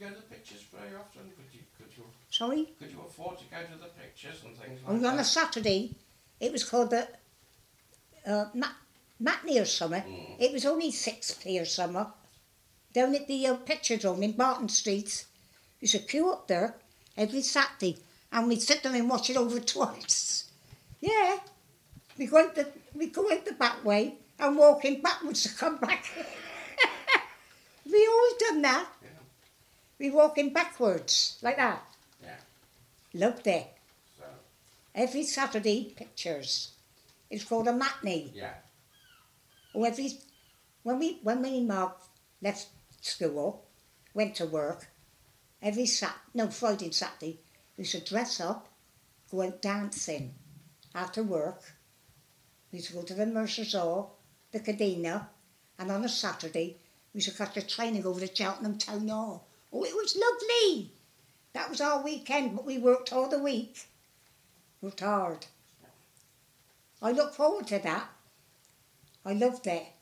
go to the pictures very often? Sorry? Could you afford to go to the pictures and things like On that? a Saturday, it was called the matinee or something. It was only 6p or something. Down at the picture dome in Barton Street. There's a queue up there every Saturday, and we'd sit there and watch it over twice. Yeah. We go out the back way and walk in backwards to come back. We always done that. Yeah. We walk in backwards, like that. Yeah. Loved it. So. Every Saturday, pictures. It's called a matinee. Yeah. Oh, when me and Mark left school, went to work, Friday and Saturday, we used to dress up, go out dancing. After work, we used to go to the Mercer's Hall, the Cadena, and on a Saturday, we used to catch the train and go over to Cheltenham Town Hall. Oh, it was lovely. That was our weekend, but we worked all the week. Worked hard. I look forward to that. I loved it.